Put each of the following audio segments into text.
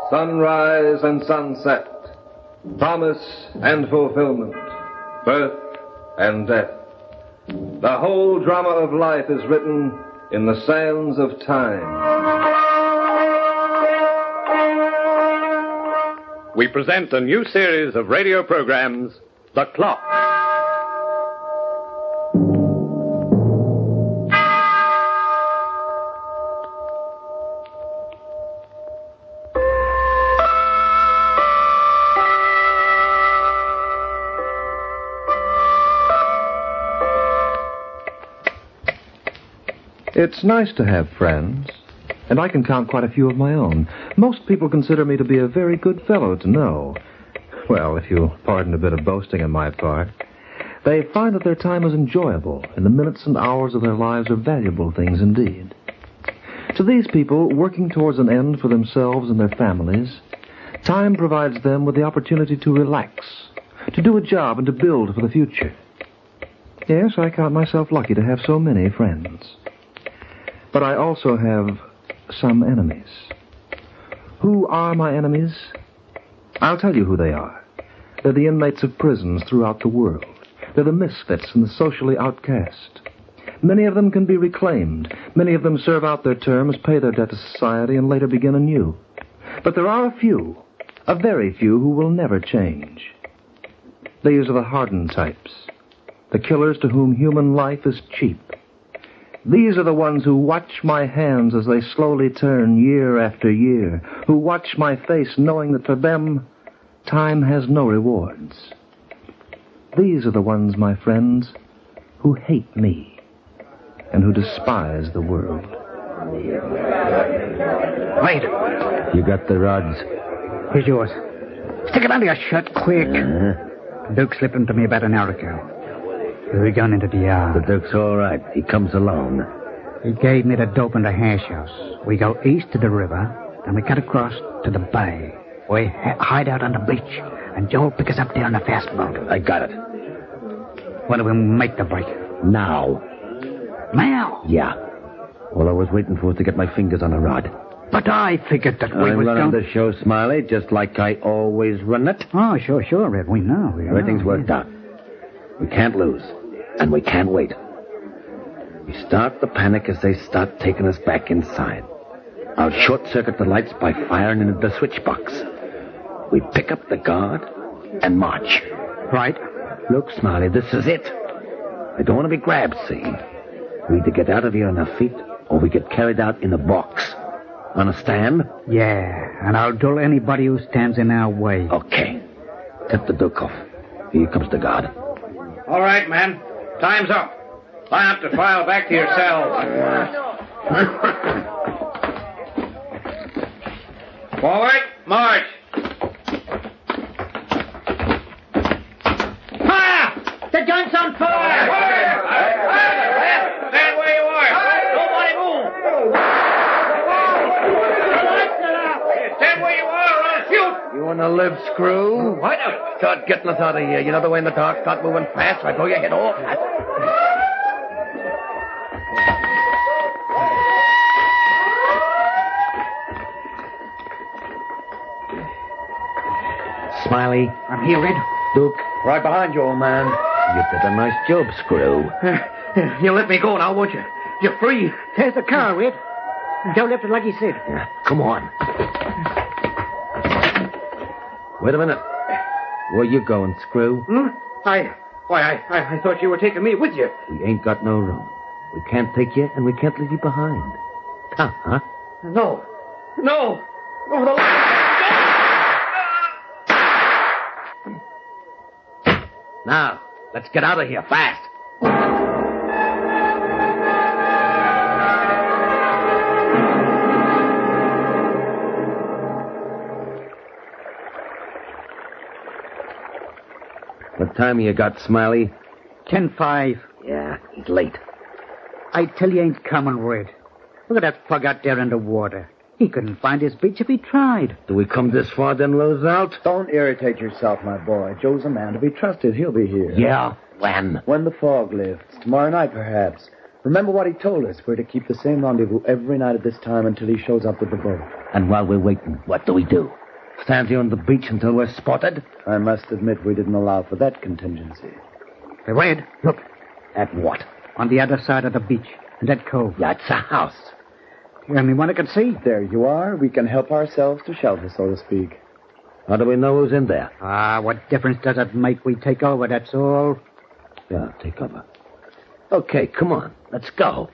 sunrise and sunset, promise and fulfillment, birth and death. The whole drama of life is written in the sands of time. We present a new series of radio programs, The Clock. It's nice to have friends, and I can count quite a few of my own. Most people consider me to be a very good fellow to know. Well, if you'll pardon a bit of boasting on my part, they find that their time is enjoyable, and the minutes and hours of their lives are valuable things indeed. To these people, working towards an end for themselves and their families, time provides them with the opportunity to relax, to do a job, and to build for the future. Yes, I count myself lucky to have so many friends. But I also have some enemies. Who are my enemies? I'll tell you who they are. They're the inmates of prisons throughout the world. They're the misfits and the socially outcast. Many of them can be reclaimed. Many of them serve out their terms, pay their debt to society, and later begin anew. But there are a very few, who will never change. These are the hardened types, the killers to whom human life is cheap. These are the ones who watch my hands as they slowly turn year after year, who watch my face knowing that for them, time has no rewards. These are the ones, my friends, who hate me and who despise the world. Wait. You got the rods? Here's yours. Stick it under your shirt, quick. Duke slipped them to me about an hour ago. We're going into the yard. The Duke's all right. He comes alone. He gave me the dope in the hash house. We go east to the river, then we cut across to the bay. We hide out on the beach, and Joe'll pick us up there on the fast boat. I got it. When do we make the break? Now. Now? Yeah. All I was waiting for was to get my fingers on a rod. But I figured that we I'm would running go... the show, Smiley, just like I always run it. Oh, sure, Red. We know. Everything's worked out. We can't lose, and we can't wait. We start the panic as they start taking us back inside. I'll short-circuit the lights by firing into the switch box. We pick up the guard and march. Right. Look, Smiley, this is it. I don't want to be grabbed, see? We either get out of here on our feet, or we get carried out in a box. Understand? Yeah, and I'll duel anybody who stands in our way. Okay. Tip the Duke off. Here comes the guard. All right, man. Time's up. Line up to file back to your cells. Forward, march. Fire! The gun's on fire! Stand where you are. Nobody move. Stand where you are or I'll shoot. You want to live, Screw? What? Start getting us out of here. You know the way in the dark, start moving fast, or I blow your head off. Smiley. I'm here, Red. Duke. Right behind you, old man. You did a nice job, Screw. You let me go now, won't you? You're free. There's the car, Red. Joe left it like he said. Yeah, come on. Wait a minute. Where you going, Screw? I thought you were taking me with you. We ain't got no room. We can't take you, and we can't leave you behind. Huh? No. Over the line. Now, let's get out of here fast. What time you got, Smiley? 10-5. Yeah, he's late. I tell you, ain't coming, Red. Look at that plug out there in the water. He couldn't find his beach if he tried. Do we come this far, then lose out? Don't irritate yourself, my boy. Joe's a man to be trusted. He'll be here. Yeah, when? When the fog lifts. Tomorrow night, perhaps. Remember what he told us. We're to keep the same rendezvous every night at this time until he shows up with the boat. And while we're waiting, what do we do? Stand here on the beach until we're spotted? I must admit we didn't allow for that contingency. Hey, Wade, look. At what? On the other side of the beach. In that cove. Yeah, it's a house. The only one I can see. There you are. We can help ourselves to shelter, so to speak. How do we know who's in there? What difference does it make? We take over, that's all. Yeah, take cover. Okay, come on. Let's go.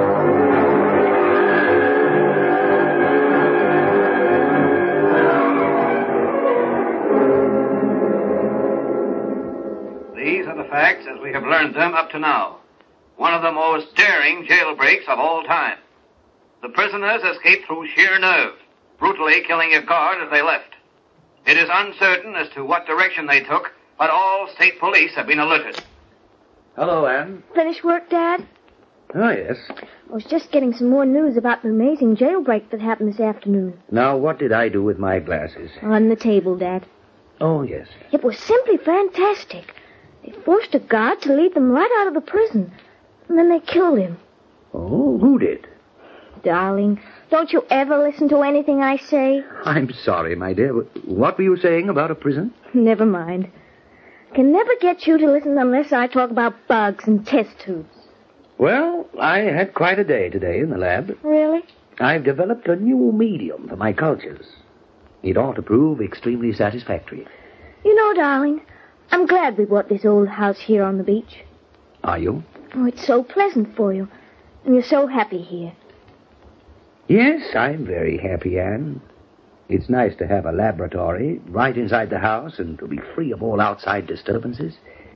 These are the facts as we have learned them up to now. One of the most daring jailbreaks of all time. The prisoners escaped through sheer nerve, brutally killing a guard as they left. It is uncertain as to what direction they took, but all state police have been alerted. Hello, Anne. Finished work, Dad? Oh, yes. I was just getting some more news about the amazing jailbreak that happened this afternoon. Now, what did I do with my glasses? On the table, Dad. Oh, yes. It was simply fantastic. They forced a guard to lead them right out of the prison. And then they killed him. Oh, who did? Darling, don't you ever listen to anything I say? I'm sorry, my dear. What were you saying about a prison? Never mind. Can never get you to listen unless I talk about bugs and test tubes. Well, I had quite a day today in the lab. Really? I've developed a new medium for my cultures. It ought to prove extremely satisfactory. You know, darling, I'm glad we bought this old house here on the beach. Are you? Oh, it's so pleasant for you. And you're so happy here. Yes, I'm very happy, Anne. It's nice to have a laboratory right inside the house and to be free of all outside disturbances.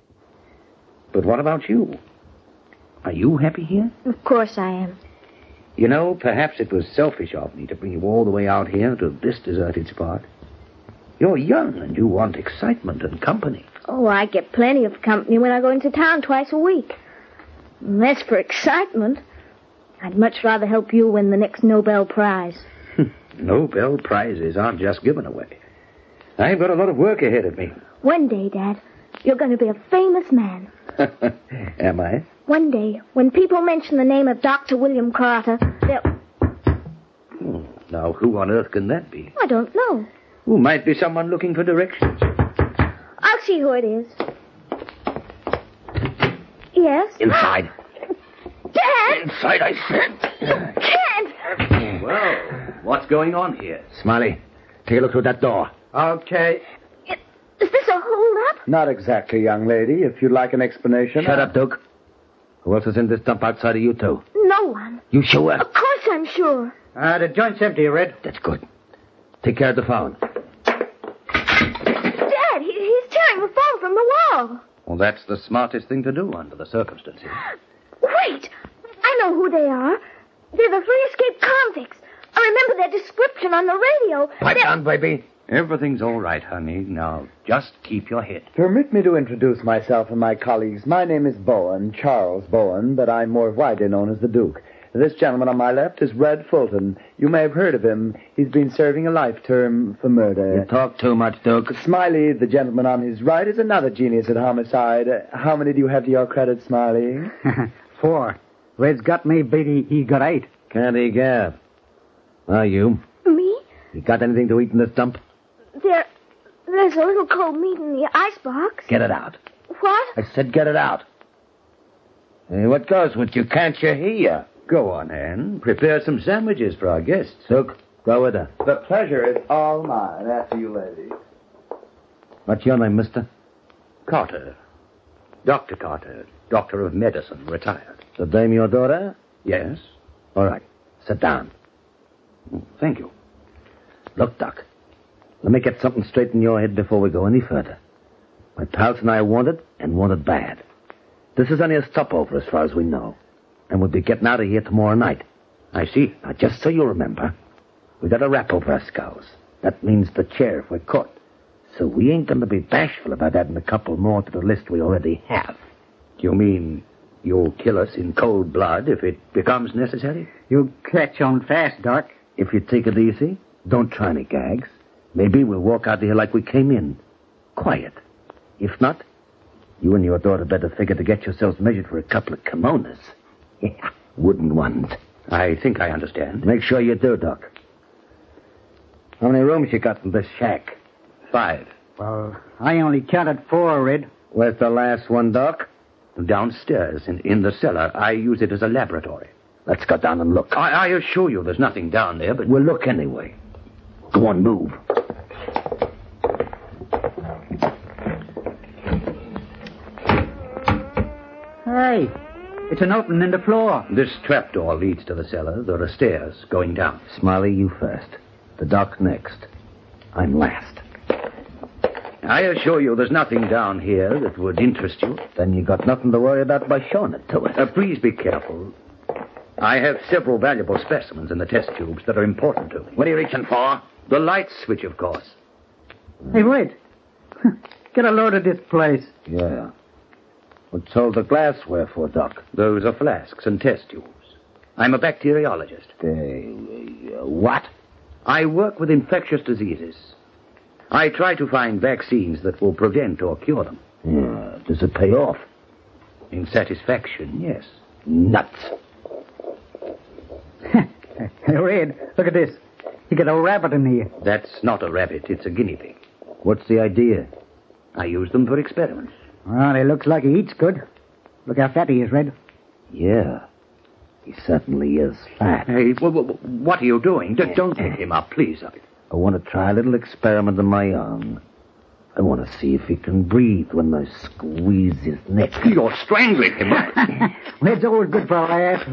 But what about you? Are you happy here? Of course I am. You know, perhaps it was selfish of me to bring you all the way out here to this deserted spot. You're young and you want excitement and company. Oh, I get plenty of company when I go into town twice a week. And as for excitement, I'd much rather help you win the next Nobel Prize. Nobel Prizes aren't just given away. I've got a lot of work ahead of me. One day, Dad, you're going to be a famous man. Am I? One day, when people mention the name of Dr. William Carter, they'll... Now, who on earth can that be? I don't know. Who might be someone looking for directions? I'll see who it is. Yes? Inside. Dad! Inside, I said. Can't! Well, what's going on here? Smiley, take a look through that door. Okay. Is this a hold-up? Not exactly, young lady. If you'd like an explanation... Shut up, Duke. Who else is in this dump outside of you two? No one. You sure? Of course I'm sure. The joint's empty, Red. That's good. Take care of the phone. Dad, he's tearing the phone from the wall. Well, that's the smartest thing to do under the circumstances. Wait! I know who they are. They're the three escaped convicts. I remember their description on the radio. Pipe down, baby. Everything's all right, honey. Now, just keep your head. Permit me to introduce myself and my colleagues. My name is Bowen, Charles Bowen, but I'm more widely known as the Duke. This gentleman on my left is Red Fulton. You may have heard of him. He's been serving a life term for murder. You talk too much, Duke. Smiley, the gentleman on his right, is another genius at homicide. How many do you have to your credit, Smiley? 4. Red's got me, Beatty. He got 8. Can't he gab? Are you? Me? You got anything to eat in this dump? There's a little cold meat in the icebox. Get it out. What? I said get it out. Hey, what goes with you? Can't you hear? Go on, Anne. Prepare some sandwiches for our guests. Duke, go with her. The pleasure is all mine. After you, lady. What's your name, mister? Carter. Dr. Carter. Doctor of Medicine, retired. The dame your daughter? Yes? All right. Sit down. Thank you. Look, Doc. Let me get something straight in your head before we go any further. My pals and I want it, and want it bad. This is only a stopover as far as we know. And we'll be getting out of here tomorrow night. I see. Now, just so you remember, we got a rap over our skulls. That means the chair if we're caught. So we ain't going to be bashful about adding a couple more to the list we already have. You mean you'll kill us in cold blood if it becomes necessary? You'll catch on fast, Doc. If you take it easy, don't try any gags. Maybe we'll walk out of here like we came in. Quiet. If not, you and your daughter better figure to get yourselves measured for a couple of kimonos. Wooden ones. I think I understand. Make sure you do, Doc. How many rooms you got in this shack? 5. Well, I only counted 4, Red. Where's the last one, Doc? Downstairs, in the cellar. I use it as a laboratory. Let's go down and look. I assure you there's nothing down there, but... We'll look anyway. Go on, move. Hey, it's an opening in the floor. This trapdoor leads to the cellar. There are stairs going down. Smiley, you first. The Doc next. I'm last. I assure you there's nothing down here that would interest you. Then you got nothing to worry about by showing it to us. Please be careful. I have several valuable specimens in the test tubes that are important to me. What are you reaching for? The light switch, of course. Hey, Red. Get a load of this place. Yeah. What's all the glassware for, Doc? Those are flasks and test tubes. I'm a bacteriologist. What? I work with infectious diseases. I try to find vaccines that will prevent or cure them. Yeah. Does it pay off? In satisfaction, yes. Nuts. Hey, Red, look at this. You got a rabbit in here. That's not a rabbit. It's a guinea pig. What's the idea? I use them for experiments. Well, he looks like he eats good. Look how fat he is, Red. Yeah. He certainly is fat. Hey, what are you doing? Don't pick him up, please. I want to try a little experiment of my own. I want to see if he can breathe when I squeeze his neck. You're strangling him. Well, it's always good for a laugh.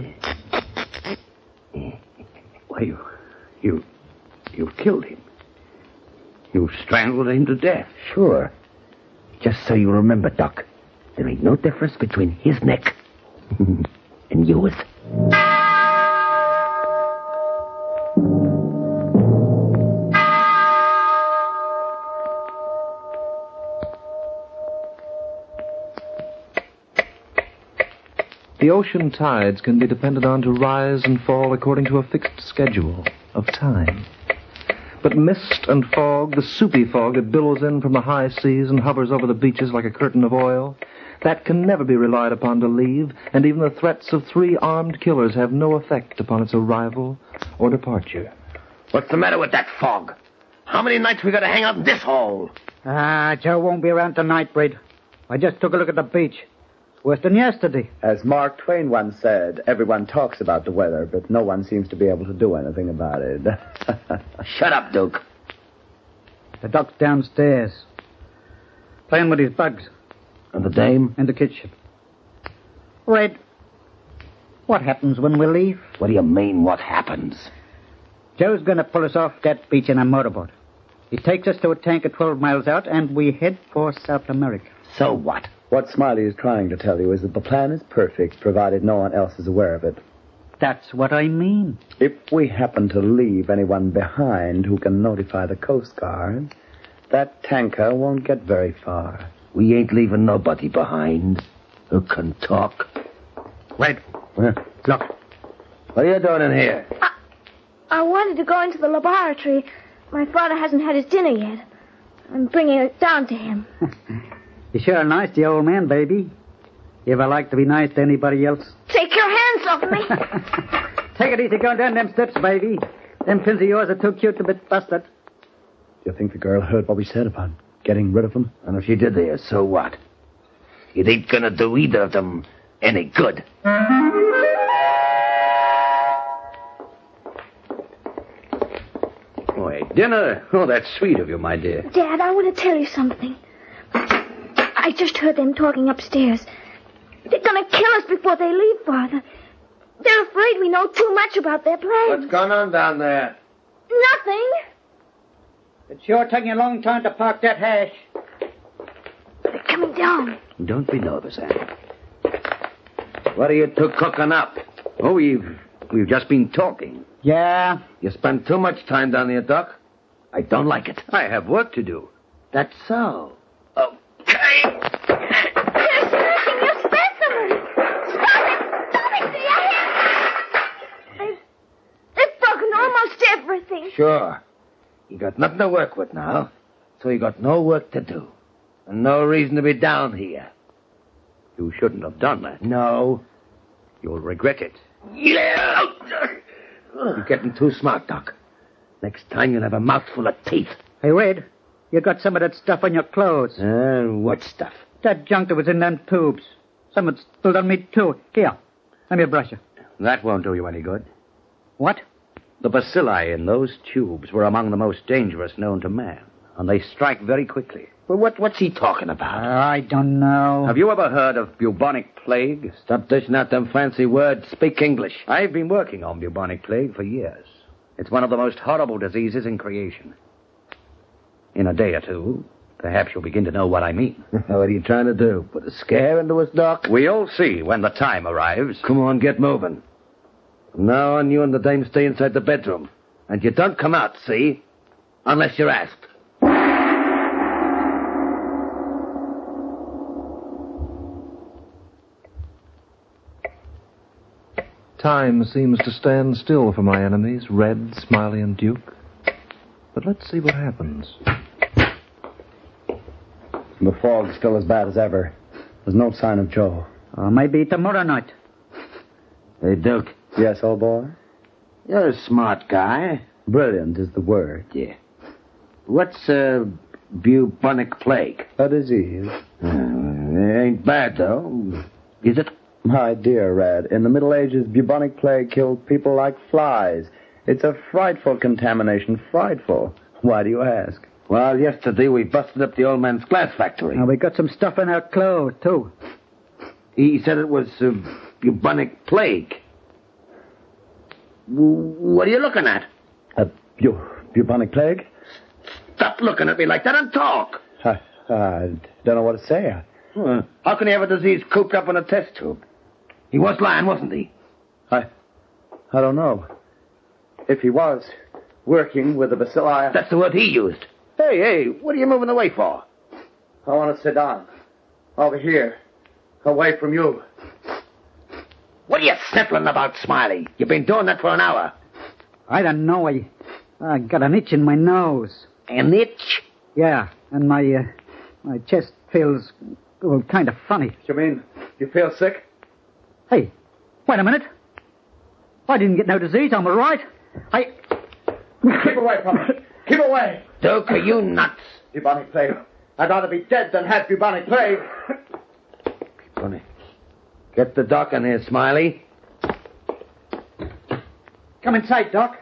Why, you've killed him. You've strangled him to death. Sure. Just so you remember, Doc, there ain't no difference between his neck and yours. The ocean tides can be depended on to rise and fall according to a fixed schedule of time. But mist and fog, the soupy fog that billows in from the high seas and hovers over the beaches like a curtain of oil, that can never be relied upon to leave, and even the threats of 3 armed killers have no effect upon its arrival or departure. What's the matter with that fog? How many nights we got to hang out in this hole? Joe won't be around tonight, Red. I just took a look at the beach. Worse than yesterday. As Mark Twain once said, everyone talks about the weather, but no one seems to be able to do anything about it. Shut up, Duke. The Doc's downstairs, playing with his bugs. And the dame? In the kitchen. Red, what happens when we leave? What do you mean, what happens? Joe's going to pull us off that beach in a motorboat. He takes us to a tanker 12 miles out, and we head for South America. So what? What Smiley is trying to tell you is that the plan is perfect, provided no one else is aware of it. That's what I mean. If we happen to leave anyone behind who can notify the Coast Guard, that tanker won't get very far. We ain't leaving nobody behind who can talk. Wait. Look. What are you doing in here? I wanted to go into the laboratory. My father hasn't had his dinner yet. I'm bringing it down to him. You're sure nice to the old man, baby. You ever like to be nice to anybody else? Take your hands off me. Take it easy going down them steps, baby. Them pins of yours are too cute to be busted. Do you think the girl heard what we said about getting rid of them? And if she did there, so what? It ain't gonna do either of them any good. Boy, dinner? Oh, that's sweet of you, my dear. Dad, I want to tell you something. I just heard them talking upstairs. They're going to kill us before they leave, Father. They're afraid we know too much about their plans. What's going on down there? Nothing. It's sure taking a long time to park that hash. They're coming down. Don't be nervous, Anne. What are you two cooking up? Oh, we've just been talking. Yeah. You spend too much time down here, Doc. I don't like it. I have work to do. That's so. They're smashing your specimen. Stop it! Stop it! Do you hear? They've broken almost everything. Sure. You got nothing to work with now, so you got no work to do. And no reason to be down here. You shouldn't have done that. No. You'll regret it. Yeah! You're getting too smart, Doc. Next time you'll have a mouthful of teeth. Hey, Red, you got some of that stuff on your clothes. What stuff? That junk that was in them tubes. Some had spilled on me, too. Here, let me brush you. That won't do you any good. What? The bacilli in those tubes were among the most dangerous known to man, and they strike very quickly. Well, what's he talking about? I don't know. Have you ever heard of bubonic plague? Stop dishing out them fancy words. Speak English. I've been working on bubonic plague for years. It's one of the most horrible diseases in creation. In a day or two, perhaps you'll begin to know what I mean. What are you trying to do? Put a scare into us, Doc? We'll see when the time arrives. Come on, get moving. From now on, you and the dame stay inside the bedroom. And you don't come out, see? Unless you're asked. Time seems to stand still for my enemies, Red, Smiley, and Duke. But let's see what happens. The fog's still as bad as ever. There's no sign of Joe. Maybe tomorrow night. Hey, Duke. Yes, old boy? You're a smart guy. Brilliant is the word. Yeah. What's bubonic plague? A disease. It ain't bad, though. Is it? My dear Red, in the Middle Ages, bubonic plague killed people like flies. It's a frightful contamination, frightful. Why do you ask? Well, yesterday we busted up the old man's glass factory. We got some stuff in our clothes, too. He said it was bubonic plague. What are you looking at? Bubonic plague? Stop looking at me like that and talk. I don't know what to say. How can he have a disease cooped up in a test tube? He was lying, wasn't he? I don't know. If he was working with the bacilli... That's the word he used. Hey, what are you moving away for? I want to sit down. Over here. Away from you. What are you sniffling about, Smiley? You've been doing that for an hour. I don't know. I got an itch in my nose. An itch? Yeah, and my chest feels kind of funny. You mean you feel sick? Hey, wait a minute. I didn't get no disease. I'm all right. Keep away from it. Keep away. Duke, are you nuts? Bubonic plague. I'd rather be dead than have bubonic plague. Bubonic. Get the doc in here, Smiley. Come inside, Doc.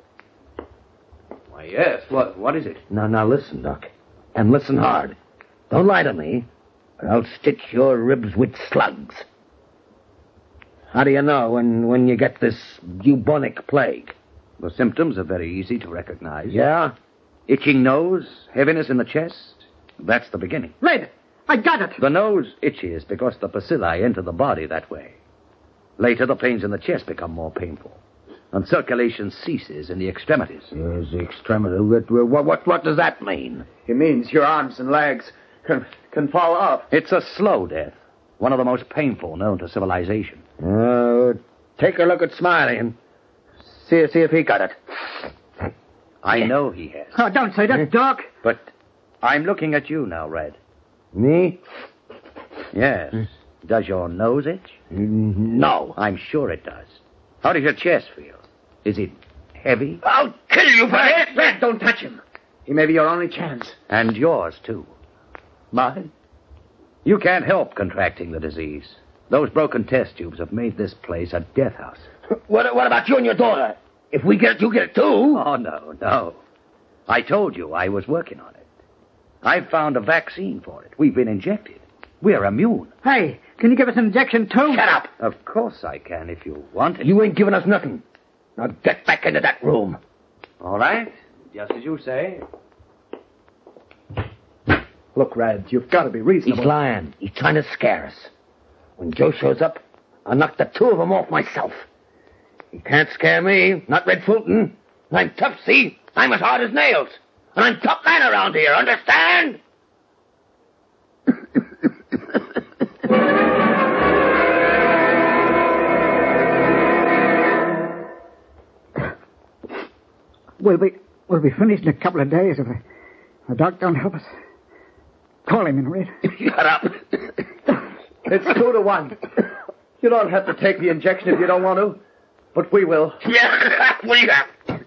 Why, yes. What is it? Now, listen, Doc. And listen hard. Don't lie to me, or I'll stitch your ribs with slugs. How do you know when you get this bubonic plague? The symptoms are very easy to recognize. Yeah? Itching nose, heaviness in the chest. That's the beginning. Red, I got it. The nose itches because the bacilli enter the body that way. Later, the pains in the chest become more painful, and circulation ceases in the extremities. Yes, the extremity. What does that mean? It means your arms and legs can fall off. It's a slow death, one of the most painful known to civilization. Take a look at Smiley and see if he got it. I know he has. Oh, don't say that, Doc. But I'm looking at you now, Red. Me? Yes. Does your nose itch? No. I'm sure it does. How does your chest feel? Is it heavy? I'll kill you for it! Red, don't touch him. He may be your only chance. And yours, too. Mine? You can't help contracting the disease. Those broken test tubes have made this place a death house. What about you and your daughter? If we get it, you get it too. Oh, no. I told you I was working on it. I've found a vaccine for it. We've been injected. We're immune. Hey, can you give us an injection, too? Shut up. Of course I can if you want it. You ain't giving us nothing. Now get back into that room. All right. Just as you say. Look, Red, you've got to be reasonable. He's lying. He's trying to scare us. When Joe shows up, I'll knock the two of them off myself. He can't scare me, not Red Fulton. I'm tough, see? I'm as hard as nails. And I'm top man around here, understand? We'll be finished in a couple of days if the doc don't help us. Call him in, Red. Shut up. It's 2-1. You don't have to take the injection if you don't want to. But we will. What do you have?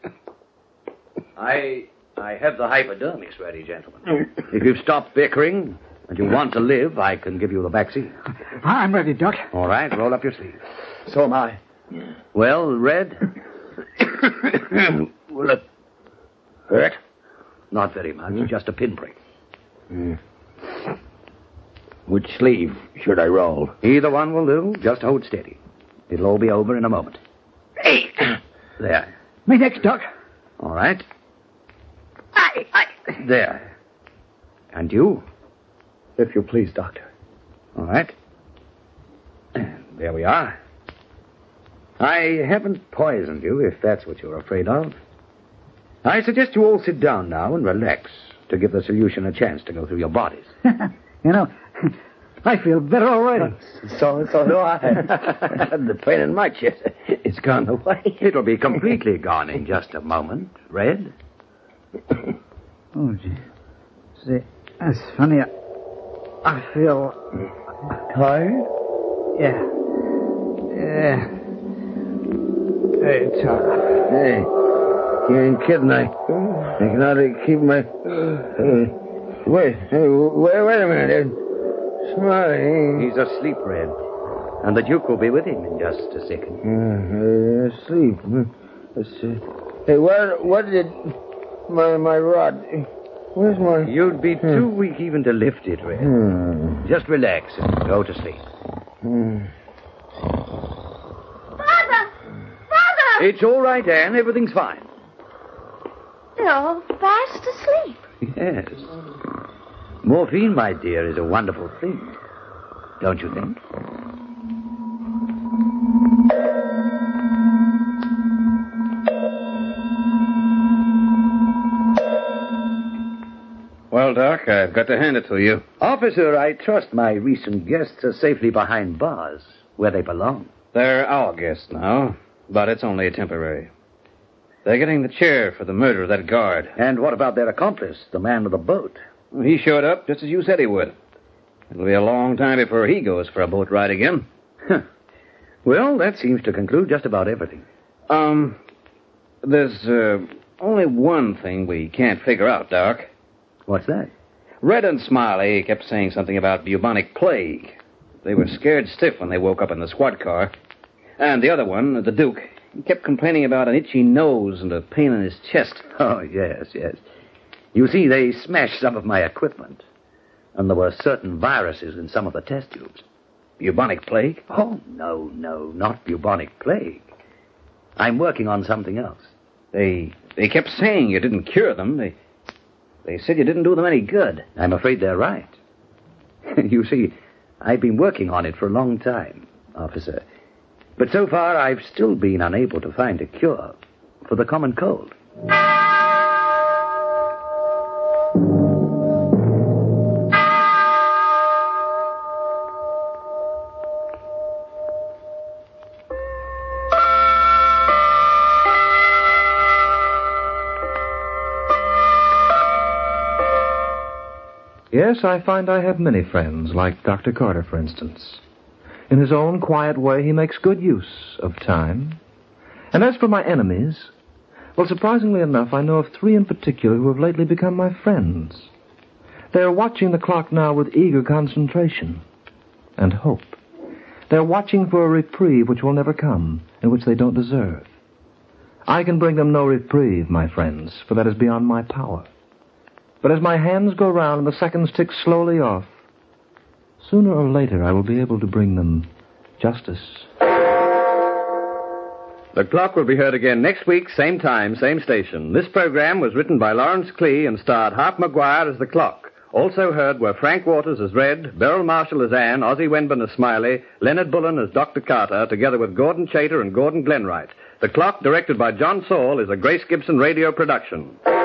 I have the hypodermics ready, gentlemen. If you've stopped bickering and you want to live, I can give you the vaccine. I'm ready, Doc. All right, roll up your sleeve. So am I. Well, Red? Will it hurt? Not very much, just a pinprick. Which sleeve should I roll? Either one will do. Just hold steady. It'll all be over in a moment. Hey! There. Me next, Doc. All right. There. And you? If you please, Doctor. All right. There we are. I haven't poisoned you, if that's what you're afraid of. I suggest you all sit down now and relax to give the solution a chance to go through your bodies. You know, I feel better already. So do I. The pain in my chest, it's gone away. It'll be completely gone in just a moment, Red. Oh, gee. See, that's funny. I feel... Tired? Yeah. Hey, tough. Hey, you ain't kidding. I can hardly keep my... Wait a minute. Smiley. He's asleep, Red. And the Duke will be with him in just a second. Asleep. Let's see. Hey, what did my rod... Where's my... You'd be too weak even to lift it, Red. Just relax and go to sleep. Father! It's all right, Anne. Everything's fine. They're all fast asleep. Yes. Morphine, my dear, is a wonderful thing. Don't you think? Well, Doc, I've got to hand it to you. Officer, I trust my recent guests are safely behind bars, where they belong. They're our guests now, but it's only temporary. They're getting the chair for the murder of that guard. And what about their accomplice, the man with the boat? He showed up just as you said he would. It'll be a long time before he goes for a boat ride again. Well, that seems to conclude just about everything. There's only one thing we can't figure out, Doc. What's that? Red and Smiley kept saying something about bubonic plague. They were scared stiff when they woke up in the squad car. And the other one, the Duke, he kept complaining about an itchy nose and a pain in his chest. Oh, yes. You see, they smashed some of my equipment. And there were certain viruses in some of the test tubes. Bubonic plague? Oh, no, not bubonic plague. I'm working on something else. They kept saying you didn't cure them. They said you didn't do them any good. I'm afraid they're right. You see, I've been working on it for a long time, officer. But so far, I've still been unable to find a cure for the common cold. Yes, I find I have many friends, like Dr. Carter, for instance. In his own quiet way, he makes good use of time. And as for my enemies, well, surprisingly enough, I know of 3 in particular who have lately become my friends. They are watching the clock now with eager concentration and hope. They're watching for a reprieve which will never come and which they don't deserve. I can bring them no reprieve, my friends, for that is beyond my power. But as my hands go round and the seconds tick slowly off, sooner or later I will be able to bring them justice. The Clock will be heard again next week, same time, same station. This program was written by Lawrence Klee and starred Harp Maguire as the Clock. Also heard were Frank Waters as Red, Beryl Marshall as Anne, Ozzie Wenburn as Smiley, Leonard Bullen as Dr. Carter, together with Gordon Chater and Gordon Glenwright. The Clock, directed by John Saul, is a Grace Gibson radio production.